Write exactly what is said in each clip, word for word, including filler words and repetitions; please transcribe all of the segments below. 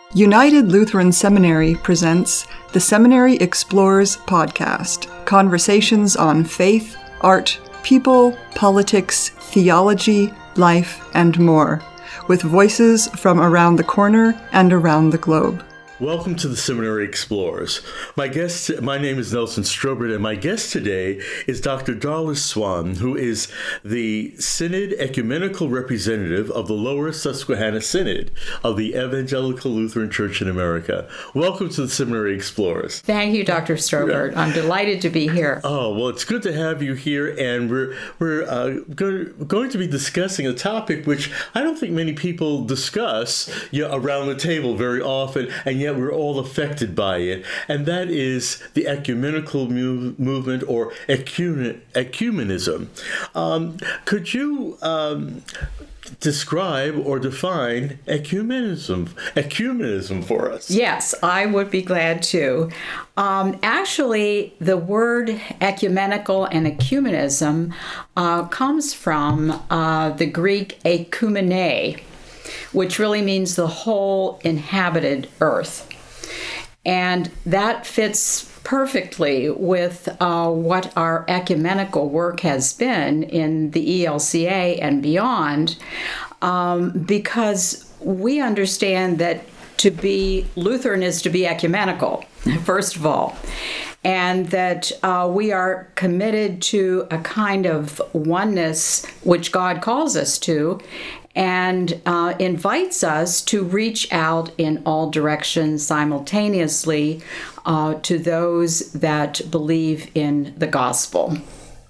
United Lutheran Seminary presents the Seminary Explores podcast, conversations on faith, art, people, politics, theology, life, and more, with voices from around the corner and around the globe. Welcome to the Seminary Explores. My guest, my name is Nelson Strobert, and my guest today is Doctor Darla Swan, who is the Synod Ecumenical Representative of the Lower Susquehanna Synod of the Evangelical Lutheran Church in America. Welcome to the Seminary Explores. Thank you, Doctor Strobert. I'm delighted to be here. Oh, well, it's good to have you here, and we're we're uh, go- going to be discussing a topic which I don't think many people discuss you know, around the table very often, and yet we're all affected by it, and that is the ecumenical mu- movement or ecumen- ecumenism. Um, could you um, describe or define ecumenism, ecumenism for us? Yes, I would be glad to. Um, actually, the word ecumenical and ecumenism uh, comes from uh, the Greek ekumenē, which really means the whole inhabited earth. And that fits perfectly with uh, what our ecumenical work has been in the E L C A and beyond, um, because we understand that to be Lutheran is to be ecumenical, first of all, and that uh, we are committed to a kind of oneness which God calls us to, and uh, invites us to reach out in all directions simultaneously uh, to those that believe in the gospel.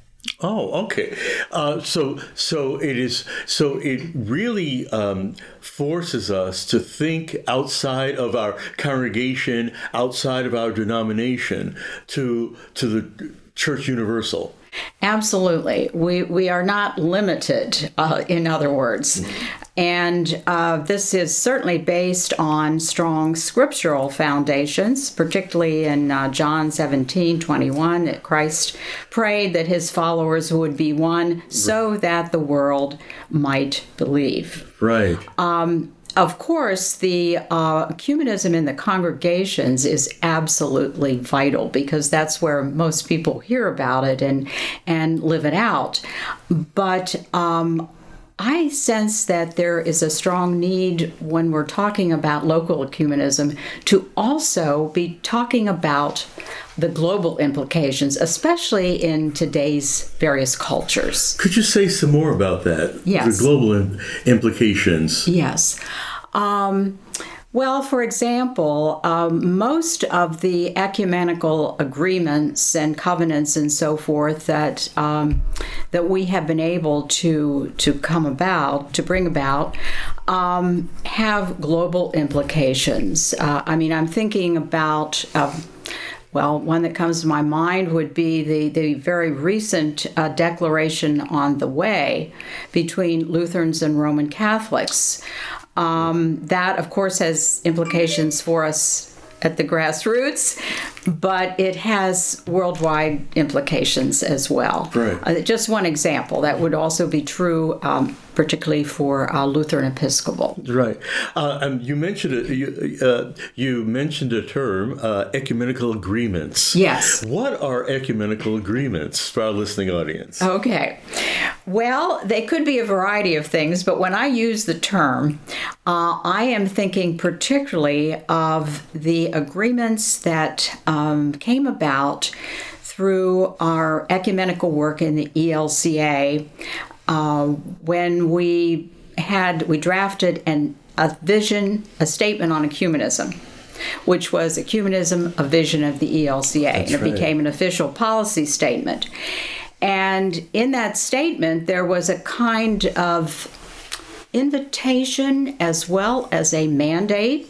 Oh, okay. Uh, so, so it is. So it really um, forces us to think outside of our congregation, outside of our denomination, to to the Church Universal. Absolutely. We we are not limited, uh, in other words. Mm-hmm. And uh, this is certainly based on strong scriptural foundations, particularly in uh, John seventeen twenty-one, that Christ prayed that his followers would be one so that the world might believe. Right. Um, Of course, the uh, ecumenism in the congregations is absolutely vital because that's where most people hear about it and and live it out. But um, I sense that there is a strong need when we're talking about local ecumenism to also be talking about the global implications, especially in today's various cultures. Could you say some more about that? Yes. The global im- implications. Yes. Um, well, for example, um, most of the ecumenical agreements and covenants and so forth that um, that we have been able to to come about, to bring about, um, have global implications. Uh, I mean, I'm thinking about uh, Well, one that comes to my mind would be the, the very recent uh, declaration on the way between Lutherans and Roman Catholics. Um, that, of course, has implications for us at the grassroots, but it has worldwide implications as well. Right. Uh, just one example. That would also be true, um, particularly for uh, Lutheran Episcopal. Right. Uh, and you mentioned a, you, uh, you mentioned a term, uh, ecumenical agreements. Yes. What are ecumenical agreements for our listening audience? Okay. Well, they could be a variety of things, but when I use the term, uh, I am thinking particularly of the agreements that um, came about through our ecumenical work in the E L C A uh, when we had, we drafted an, a vision, a statement on ecumenism, which was Ecumenism, a Vision of the E L C A. That's and it right. became an official policy statement. And in that statement, there was a kind of invitation as well as a mandate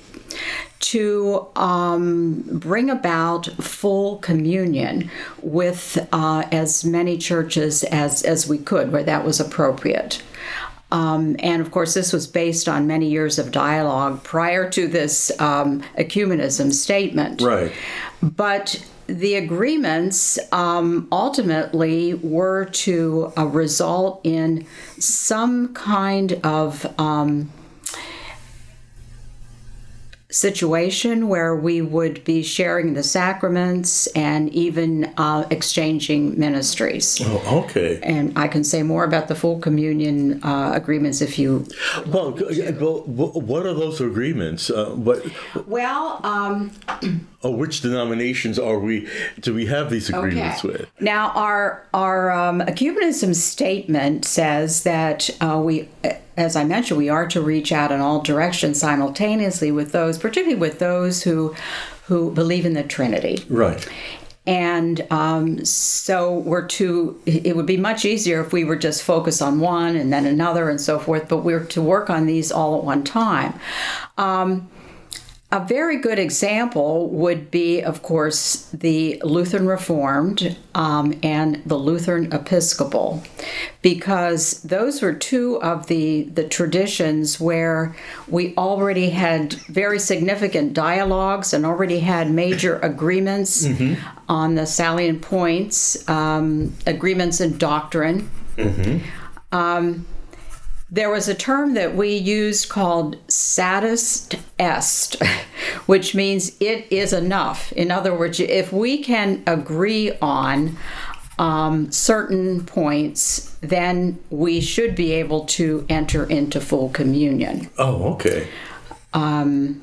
to um, bring about full communion with uh, as many churches as, as we could, where that was appropriate. Um, and of course, this was based on many years of dialogue prior to this um, ecumenism statement. Right. But the agreements um, ultimately were to uh, result in some kind of um, situation where we would be sharing the sacraments and even uh, exchanging ministries. Oh, okay. And I can say more about the full communion uh, agreements if you. Well, well, what are those agreements? Uh, what? Well, um, oh, which denominations are we? Do we have these agreements okay. with? Now, our our um, ecumenism statement says that uh, we. As I mentioned, we are to reach out in all directions simultaneously with those, particularly with those who who believe in the Trinity. Right. And um, so we're to, it would be much easier if we were just focused on one and then another and so forth, but we're to work on these all at one time. Um, A very good example would be, of course, the Lutheran Reformed um, and the Lutheran Episcopal, because those were two of the, the traditions where we already had very significant dialogues and already had major agreements mm-hmm. on the salient points, um, agreements in doctrine. Mm-hmm. Um, There was a term that we used called satis est, which means it is enough. In other words, if we can agree on um, certain points, then we should be able to enter into full communion. Oh, okay. Um,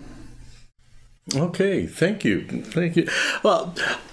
okay, thank you. Thank you. Well,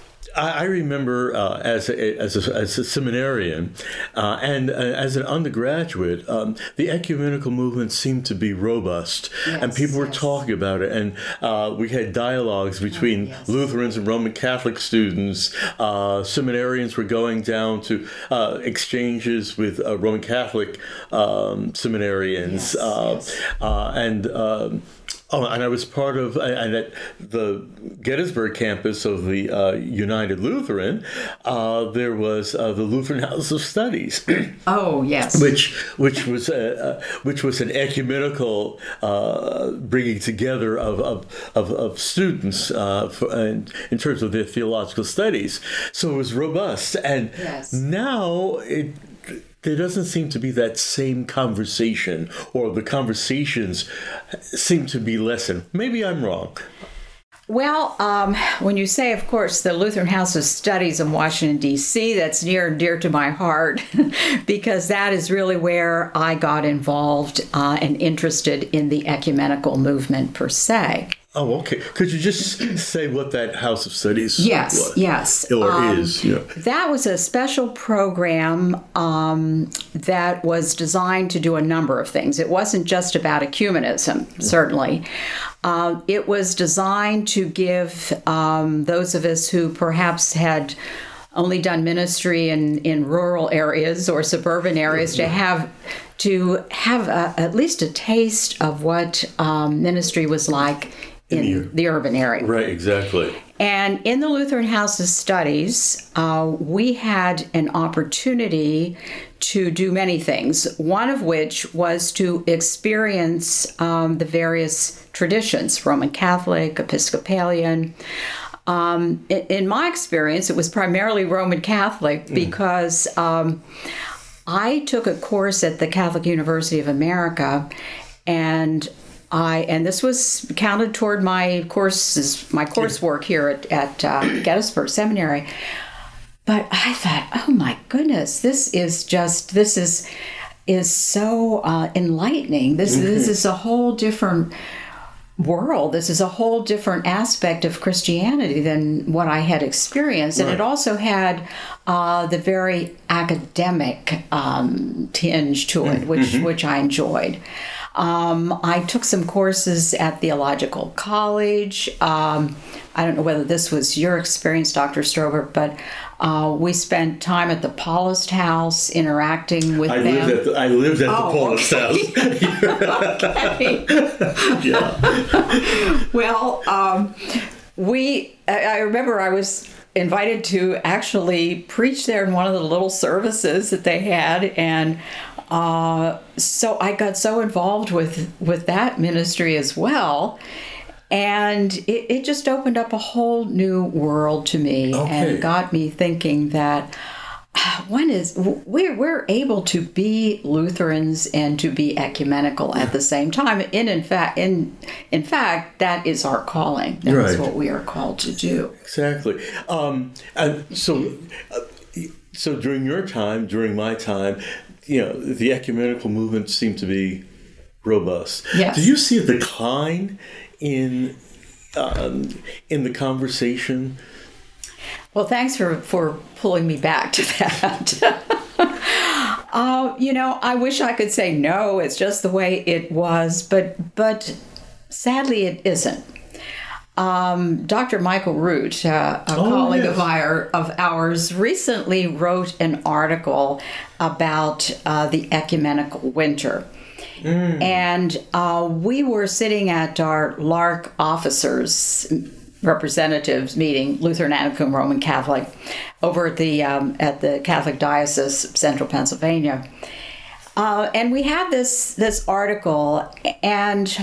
I remember uh, as a, as a, as a seminarian uh, and uh, as an undergraduate, um, the ecumenical movement seemed to be robust, yes, and people were yes. talking about it, and uh, we had dialogues between oh, yes. Lutherans and Roman Catholic students. Uh, seminarians were going down to uh, exchanges with uh, Roman Catholic um, seminarians, yes, uh, yes. Uh, and. Um, Oh, and I was part of, and at the Gettysburg campus of the uh, United Lutheran, uh, there was uh, the Lutheran House of Studies. Oh, yes. Which which was a, uh, which was an ecumenical uh, bringing together of of, of, of students uh, for, in, in terms of their theological studies. So it was robust, and yes. now it. There doesn't seem to be that same conversation, or the conversations seem to be lessened. Maybe I'm wrong. Well, um, when you say, of course, the Lutheran House of Studies in Washington, D C, that's near and dear to my heart, because that is really where I got involved uh, and interested in the ecumenical movement per se. Oh, okay. Could you just say what that House of Studies yes, was? Yes, Or um, is, yeah. That was a special program um, that was designed to do a number of things. It wasn't just about ecumenism, certainly. Uh, it was designed to give um, those of us who perhaps had only done ministry in, in rural areas or suburban areas to have to have a, at least a taste of what um, ministry was like in, in the, the urban area. Right, exactly. And in the Lutheran House of Studies, uh, we had an opportunity to do many things, one of which was to experience um, the various traditions, Roman Catholic, Episcopalian. Um, in, in my experience, it was primarily Roman Catholic because um, I took a course at the Catholic University of America, and I and this was counted toward my courses, my coursework here at, at uh, Gettysburg Seminary. But I thought, oh my goodness, this is just this is is so uh, enlightening. This mm-hmm. this is a whole different world. This is a whole different aspect of Christianity than what I had experienced. And right. It also had uh, the very academic um, tinge to it, which mm-hmm. which I enjoyed. Um, I took some courses at Theological College. Um, I don't know whether this was your experience, Doctor Strober, but uh, we spent time at the Paulist House interacting with I them. Lived at the, I lived at oh, the Paulist okay. House. Yeah. Well, um, we, I remember I was invited to actually preach there in one of the little services that they had, and uh, so I got so involved with, with that ministry as well. And it, it just opened up a whole new world to me okay. and got me thinking that one is we're we're able to be Lutherans and to be ecumenical at the same time. And in fact, in in fact, that is our calling. That right. is what we are called to do. Exactly. Um, and so, uh, so during your time, during my time, you know, the ecumenical movement seemed to be robust. Yes. Did you see a decline in um, in the conversation? Well, thanks for, for pulling me back to that. uh, you know, I wish I could say no, it's just the way it was, but but sadly it isn't. Um, Doctor Michael Root, uh, a oh, colleague yes. of, our, of ours, recently wrote an article about uh, the ecumenical winter. Mm. And uh, we were sitting at our L A R C officers representatives meeting, Lutheran, Anglican, Roman Catholic, over at the um, at the Catholic Diocese, Central Pennsylvania, uh, and we had this this article, and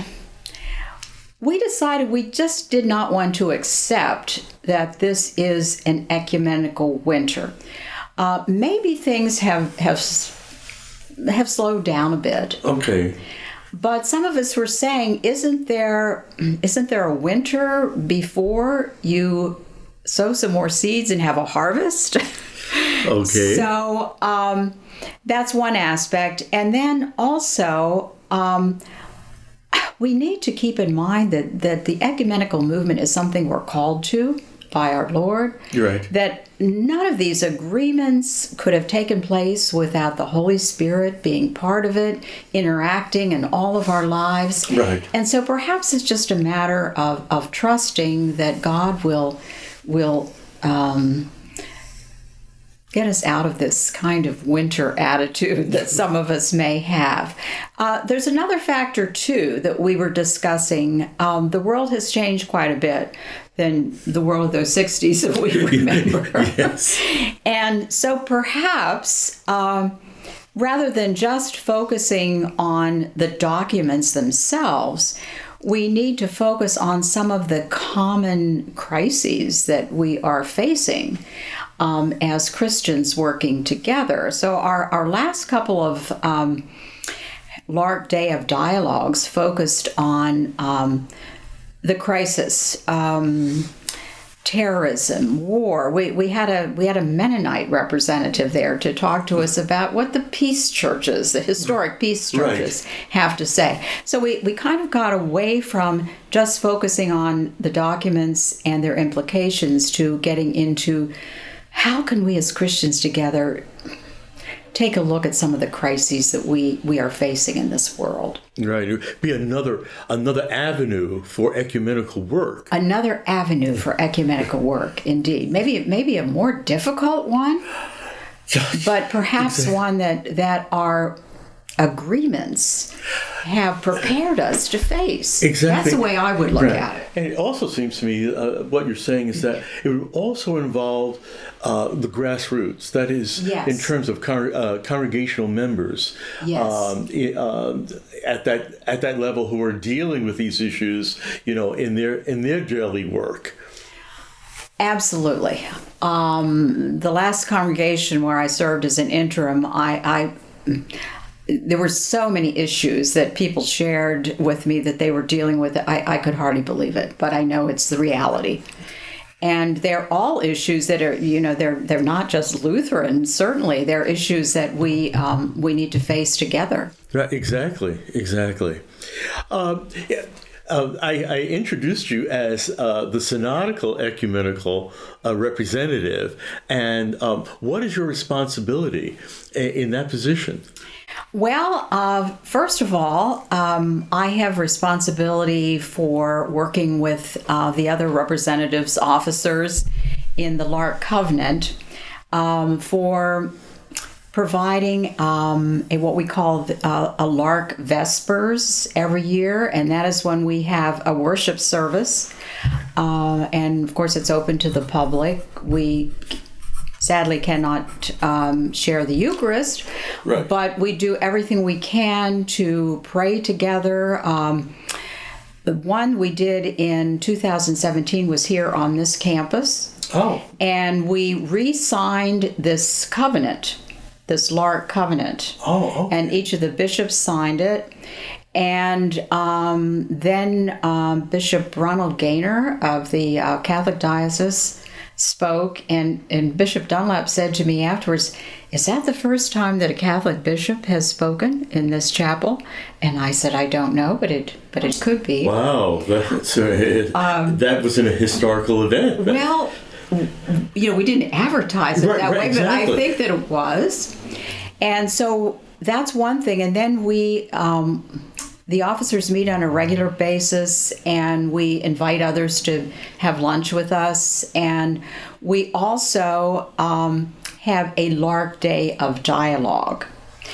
we decided we just did not want to accept that this is an ecumenical winter. Uh, maybe things have have have slowed down a bit. Okay. But some of us were saying, isn't there isn't there a winter before you sow some more seeds and have a harvest? Okay. So um, that's one aspect. And then also, um, we need to keep in mind that, that the ecumenical movement is something we're called to by our Lord. You're right. That none of these agreements could have taken place without the Holy Spirit being part of it, interacting in all of our lives. Right. And so perhaps it's just a matter of, of trusting that God will will um, get us out of this kind of winter attitude that some of us may have. Uh, there's another factor, too, that we were discussing. Um, the world has changed quite a bit than the world of those sixties that we remember. Yes. And so perhaps um, rather than just focusing on the documents themselves, we need to focus on some of the common crises that we are facing um, as Christians working together. So our, our last couple of um, L A R C Day of Dialogues focused on um, the crisis, um, terrorism, war. We we had a we had a Mennonite representative there to talk to us about what the peace churches, the historic peace churches, right. have to say. So we, we kind of got away from just focusing on the documents and their implications to getting into how can we as Christians together take a look at some of the crises that we, we are facing in this world. Right. It would be another another avenue for ecumenical work. Another avenue for ecumenical work, indeed. Maybe maybe a more difficult one, but perhaps exactly. one that, that our agreements have prepared us to face. Exactly. That's the way I would look right. at it. And it also seems to me, uh, what you're saying is that it would also involve uh, the grassroots. That is, yes. in terms of con- uh, congregational members, yes. um, uh, at that at that level who are dealing with these issues, you know, in their in their daily work. Absolutely. Um, the last congregation where I served as an interim, I. I There were so many issues that people shared with me that they were dealing with. I, I could hardly believe it, but I know it's the reality. And they're all issues that are, you know, they're they're not just Lutheran. Certainly, they're issues that we um, we need to face together. Right. Exactly. Exactly. Um, yeah. Uh, I, I introduced you as uh, the synodical ecumenical uh, representative, and um, what is your responsibility in, in that position? Well, uh, first of all, um, I have responsibility for working with uh, the other representatives, officers in the L A R C Covenant um, for providing um, a, what we call uh, a L A R C Vespers every year, and that is when we have a worship service, uh, and of course it's open to the public. We sadly cannot um, share the Eucharist, right. but we do everything we can to pray together, um, The one we did in two thousand seventeen was here on this campus. Oh. And we re-signed this covenant, this Lark Covenant. Oh, okay. And each of the bishops signed it. And um, then um, Bishop Ronald Gaynor of the uh, Catholic Diocese spoke, and, and Bishop Dunlap said to me afterwards, "Is that the first time that a Catholic bishop has spoken in this chapel?" And I said, "I don't know, but it but it could be." Wow, that's, uh, um, that was an, a historical event. Well, you know, we didn't advertise it right, that right, way, exactly. but I think that it was. And so that's one thing. And then we, um, the officers meet on a regular basis, and we invite others to have lunch with us. And we also um, have a Lark Day of Dialogue.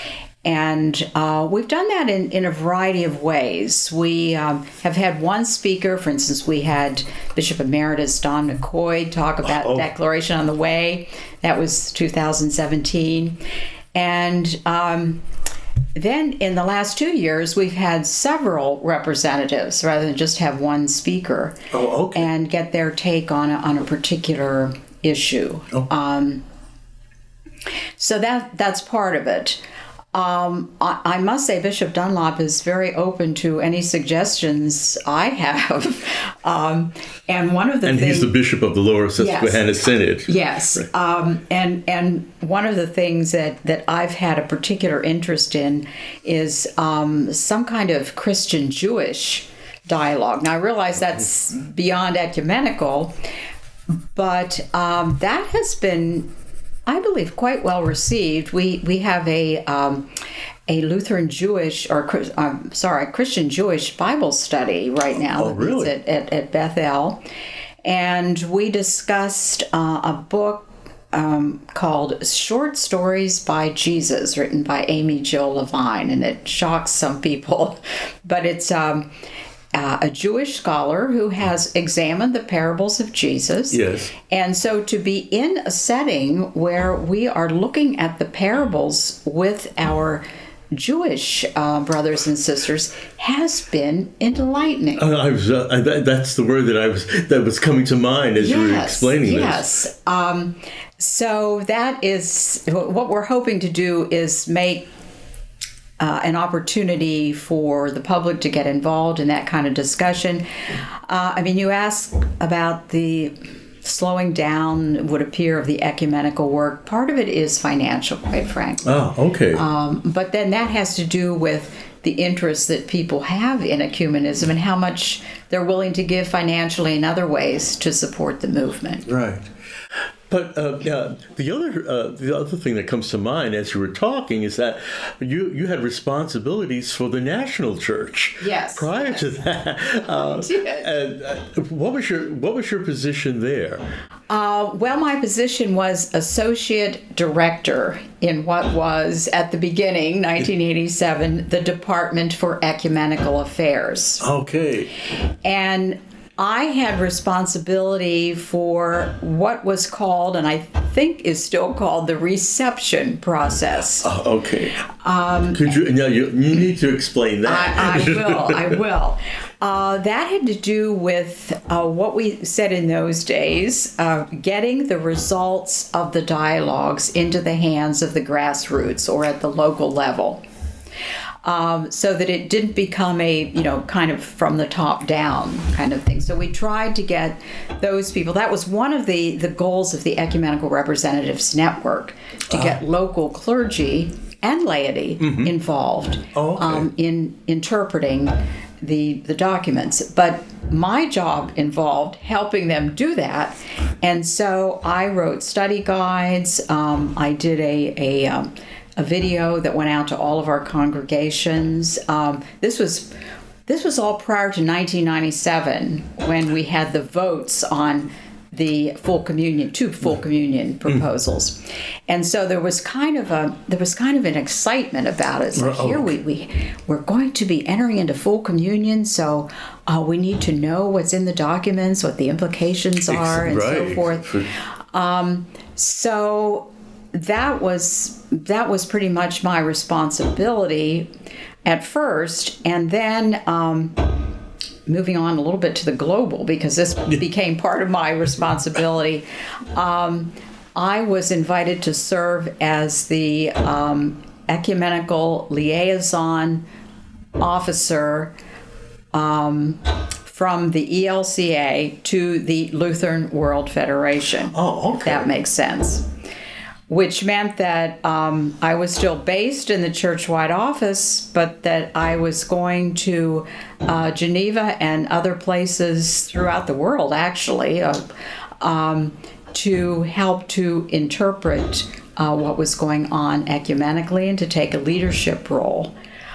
And uh, we've done that in, in a variety of ways. We um, have had one speaker. For instance, we had Bishop Emeritus Don McCoy talk about oh. Declaration on the Way. That was two thousand seventeen. And um, then in the last two years, we've had several representatives rather than just have one speaker. Oh, okay. And get their take on a, on a particular issue. Oh. Um, so that that's part of it. Um, I, I must say Bishop Dunlop is very open to any suggestions I have. um, and one of the And things, he's the bishop of the Lower Susquehanna yes, Synod. Yes. Right. Um, and and one of the things that, that I've had a particular interest in is um, some kind of Christian-Jewish dialogue. Now, I realize that's beyond ecumenical, but um, that has been, I believe, quite well received. We we have a um, a Lutheran Jewish or um, sorry Christian Jewish Bible study right now. Oh, really? At, at, at Bethel, and we discussed uh, a book um, called "Short Stories by Jesus," written by Amy Jill Levine, and it shocks some people, but it's. Um, Uh, a Jewish scholar who has examined the parables of Jesus. Yes. And so to be in a setting where we are looking at the parables with our Jewish uh, brothers and sisters has been enlightening. Uh, I was, uh, I, that, that's the word that I was that was coming to mind as yes, you were explaining this. Yes. Um, so that is what we're hoping to do, is make Uh, an opportunity for the public to get involved in that kind of discussion. Uh, I mean, you ask about the slowing down, it would appear, of the ecumenical work. Part of it is financial, quite frankly. Oh, okay. Um, but then that has to do with the interest that people have in ecumenism and how much they're willing to give financially in other ways to support the movement. Right. But uh, uh, the other uh, the other thing that comes to mind as you were talking is that you you had responsibilities for the national church. Yes. Prior yes. to that, uh, I did. and, uh, what was your what was your position there? Uh, well, my position was associate director in what was at the beginning, nineteen eighty-seven, the Department for Ecumenical Affairs. Okay. And I had responsibility for what was called, and I think is still called, the reception process. Uh, okay. Um, Could you? Now you you need to explain that. I, I will. I will. Uh, that had to do with uh, what we said in those days, uh, getting the results of the dialogues into the hands of the grassroots or at the local level. Um, so that it didn't become a, you know, kind of from the top down kind of thing. So we tried to get those people. That was one of the, the goals of the Ecumenical Representatives Network, to get uh. local clergy and laity mm-hmm. involved oh, okay. um, in interpreting the the documents. But my job involved helping them do that. And so I wrote study guides. Um, I did a... a um, a video that went out to all of our congregations. Um, this was this was all prior to nineteen ninety-seven, when we had the votes on the full communion, two full communion proposals, and so there was kind of a there was kind of an excitement about it. So here we we we're going to be entering into full communion, so uh, we need to know what's in the documents, what the implications are, and right. so forth. Um, so. That was that was pretty much my responsibility at first, and then um, moving on a little bit to the global, because this became part of my responsibility, um, I was invited to serve as the um, ecumenical liaison officer um, from the E L C A to the Lutheran World Federation. Oh, okay. If that makes sense. Which meant that um, I was still based in the church-wide office, but that I was going to uh, Geneva and other places throughout the world, actually, uh, um, to help to interpret uh, what was going on ecumenically and to take a leadership role.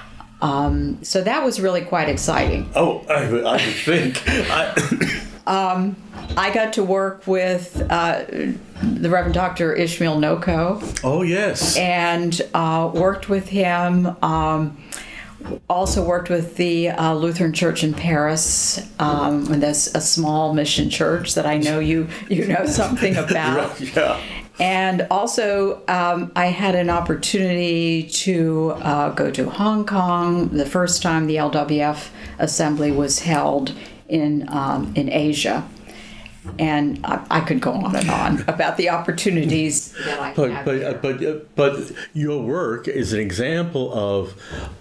Um, so that was really quite exciting. Oh, I, I would think. I... Um, I got to work with uh, the Reverend Doctor Ishmael Noko. Oh, yes. And uh, worked with him. Um, also worked with the uh, Lutheran Church in Paris. Um, and that's a small mission church that I know you, you know something about. Yeah. And also, um, I had an opportunity to uh, go to Hong Kong the first time the L W F assembly was held in um, in Asia, and I, I could go on and on about the opportunities that I but, had. But there. but uh, but your work is an example of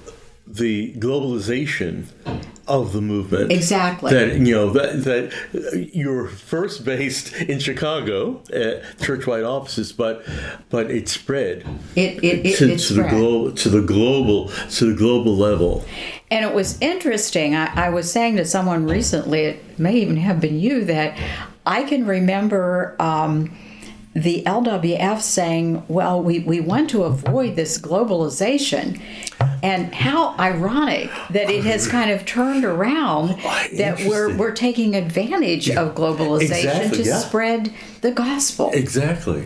the globalization of the movement. Exactly. That you know that that you're first based in Chicago at church-wide offices, but but it spread. It it, it, to, it to spread. the global to the global to the global level. And it was interesting. I, I was saying to someone recently, it may even have been you, that I can remember um, the L W F saying, well, we, we want to avoid this globalization. And how ironic that it has kind of turned around, oh, that we're we're taking advantage yeah. of globalization exactly, to yeah. spread the gospel. Exactly.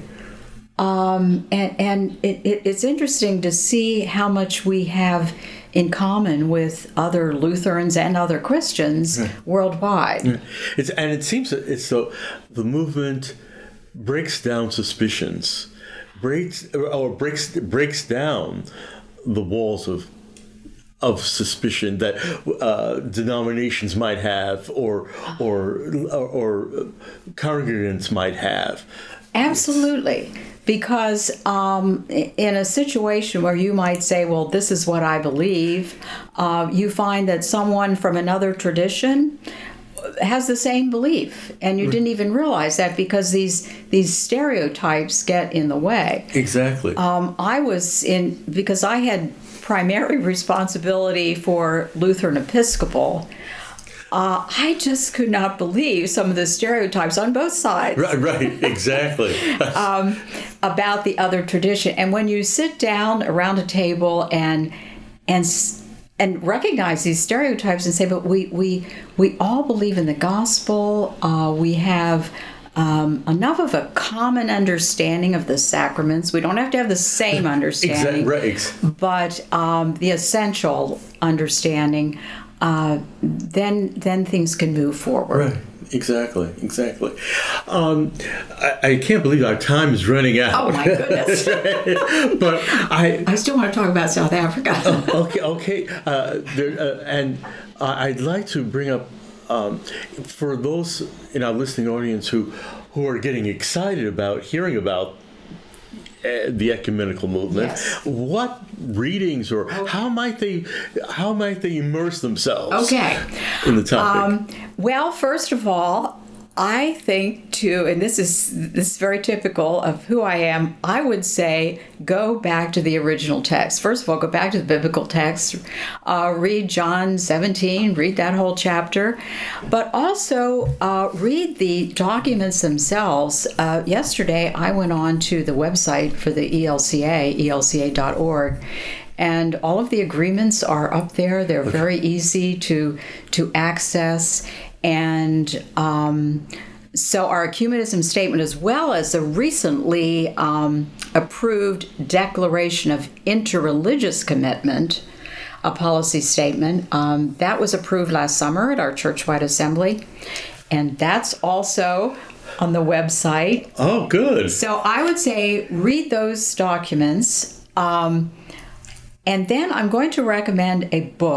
Um, and and it, it, it's interesting to see how much we have in common with other Lutherans and other Christians yeah. worldwide. Yeah. It's, and it seems that it's so the movement breaks down suspicions, breaks or breaks breaks down the walls of of suspicion that uh, denominations might have, or or or, or congregants might have. Absolutely. Because um, in a situation where you might say, well, this is what I believe, uh, you find that someone from another tradition has the same belief, and you didn't even realize that, because these these stereotypes get in the way. Exactly. Um, I was in, because I had primary responsibility for Lutheran Episcopal. Uh, I just could not believe some of the stereotypes on both sides. Right, right, exactly. um, about the other tradition. And when you sit down around a table and and and recognize these stereotypes and say, but we we we all believe in the gospel. Uh, we have um, enough of a common understanding of the sacraments. We don't have to have the same understanding, exactly, right. but um, the essential understanding. Uh, then then things can move forward. Right. Exactly. Exactly. Um, I, I can't believe our time is running out. Oh my goodness! But I I still want to talk about South Africa. uh, okay. Okay. Uh, there, uh, and uh, I'd like to bring up um, for those in our listening audience who who are getting excited about hearing about the ecumenical movement. Yes. What readings or okay. how might they how might they immerse themselves okay. in the topic? Um, well, first of all, I think too, and this is this is very typical of who I am, I would say go back to the original text. First of all, go back to the biblical text, uh, read John seventeen, read that whole chapter, but also uh, read the documents themselves. Uh, yesterday, I went on to the website for the E L C A, E L C A dot org, and all of the agreements are up there. They're very easy to to access. And um, so our ecumenism statement, as well as a recently um, approved Declaration of Interreligious Commitment, a policy statement, um, that was approved last summer at our church-wide assembly. And that's also on the website. Oh, good. So I would say read those documents. Um, and then I'm going to recommend a book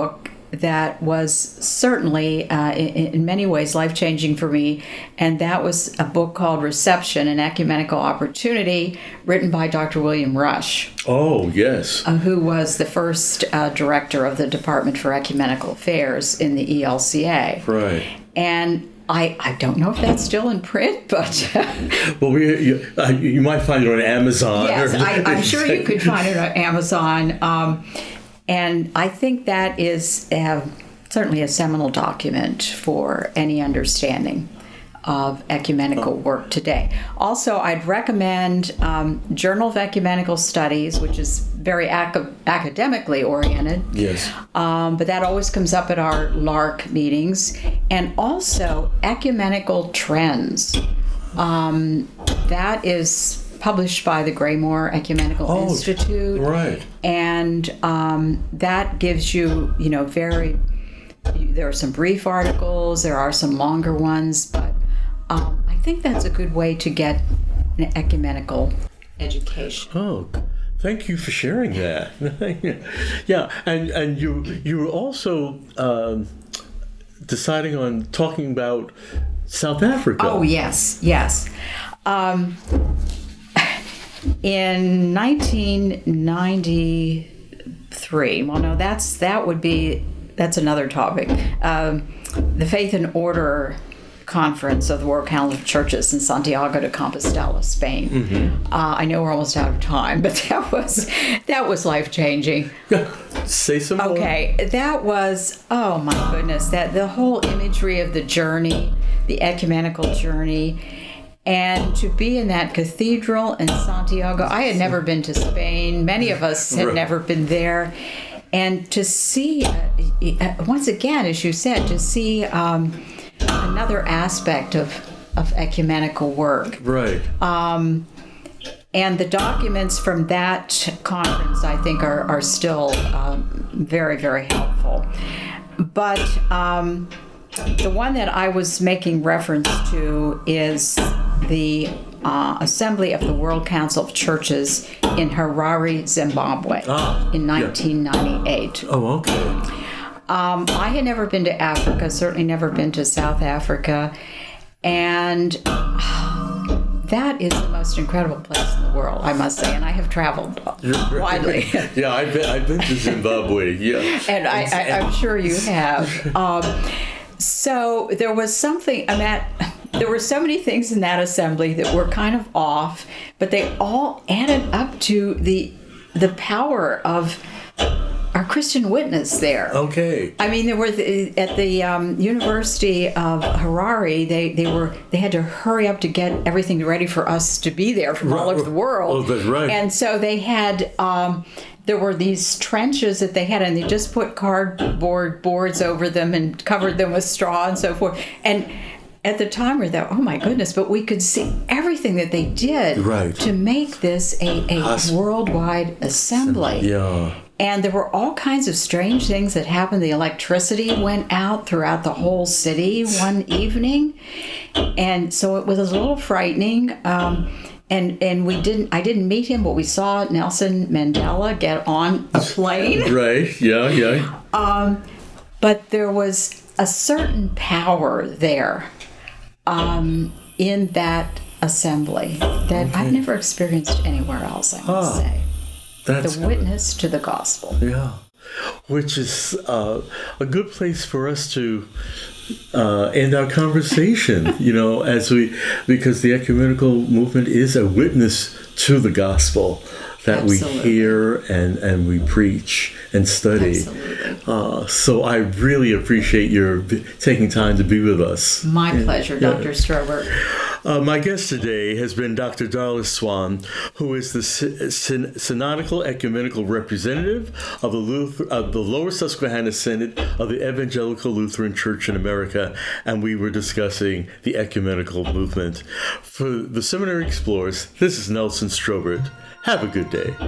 that was certainly, uh, in, in many ways, life-changing for me, and that was a book called Reception, an Ecumenical Opportunity, written by Doctor William Rush. Oh, yes. Uh, who was the first uh, director of the Department for Ecumenical Affairs in the E L C A. Right. And I, I don't know if that's still in print, but... well, we, you, uh, you might find it on Amazon. Yes, or, I, I'm sure you could find it on Amazon. Um, and I think that is uh, certainly a seminal document for any understanding of ecumenical work today. Also, I'd recommend um, Journal of Ecumenical Studies, which is very ac- academically oriented. Yes. Um, but that always comes up at our L A R C meetings. And also Ecumenical Trends. Um, that is published by the Graymore Ecumenical oh, Institute. Right. And um, that gives you, you know, very, there are some brief articles, there are some longer ones, but um, I think that's a good way to get an ecumenical education. Oh, thank you for sharing that. yeah, and and you you were also um, deciding on talking about South Africa. Oh, yes, yes. Um, in nineteen ninety-three, well, no, that's that would be that's another topic. Um, the Faith and Order Conference of the World Council of Churches in Santiago de Compostela, Spain. Mm-hmm. Uh, I know we're almost out of time, but that was that was life changing. Say some more. Okay, that was oh my goodness, that the whole imagery of the journey, the ecumenical journey. And to be in that cathedral in Santiago, I had never been to Spain. Many of us had right. never been there. And to see, uh, once again, as you said, to see um, another aspect of, of ecumenical work. Right. Um, and the documents from that conference, I think, are, are still um, very, very helpful. But um, the one that I was making reference to is the uh, Assembly of the World Council of Churches in Harare, Zimbabwe, ah, in nineteen ninety-eight. Yeah. Oh, okay. Um, I had never been to Africa, certainly never been to South Africa, and that is the most incredible place in the world, I must say, and I have traveled widely. yeah, I've been, I've been to Zimbabwe, yeah. And I, I, I'm sure you have. Um, so there was something, I mean, there were so many things in that assembly that were kind of off, but they all added up to the the power of our Christian witness there. Okay. I mean, there were the, at the um, University of Harare. They they were they had to hurry up to get everything ready for us to be there from all over the world. Oh, that's right. And so they had. Um, There were these trenches that they had, and they just put cardboard boards over them and covered them with straw and so forth. And at the time, we thought, oh my goodness, but we could see everything that they did right. to make this a, a Hosp- worldwide assembly. Yeah. And there were all kinds of strange things that happened. The electricity went out throughout the whole city one evening. And so it was a little frightening. Um, And and we didn't. I didn't meet him, but we saw Nelson Mandela get on a plane. Right. Yeah. Yeah. Um, but there was a certain power there, um, in that assembly that okay. I've never experienced anywhere else. I must huh. say, That's the witness good. To the gospel. Yeah, which is uh, a good place for us to. Uh, end our conversation, you know, as we, because the ecumenical movement is a witness to the gospel that Absolutely. We hear and, and we preach and study. Absolutely. Uh, so I really appreciate your b- taking time to be with us. My and, pleasure, yeah. Doctor Strobert. Uh, my guest today has been Doctor Darla Swan, who is the sy- syn- synodical ecumenical representative of the, Luther- of the Lower Susquehanna Synod of the Evangelical Lutheran Church in America, and we were discussing the ecumenical movement. For the Seminary Explorers, this is Nelson Strobert. Have a good day.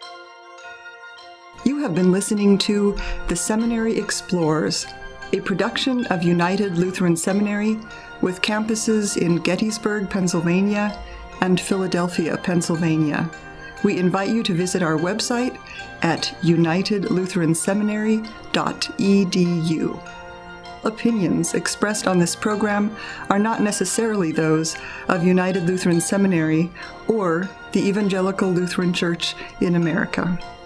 You have been listening to The Seminary Explorers, a production of United Lutheran Seminary with campuses in Gettysburg, Pennsylvania, and Philadelphia, Pennsylvania, We invite you to visit our website at united lutheran seminary dot e d u. Opinions expressed on this program are not necessarily those of United Lutheran Seminary or the Evangelical Lutheran Church in America.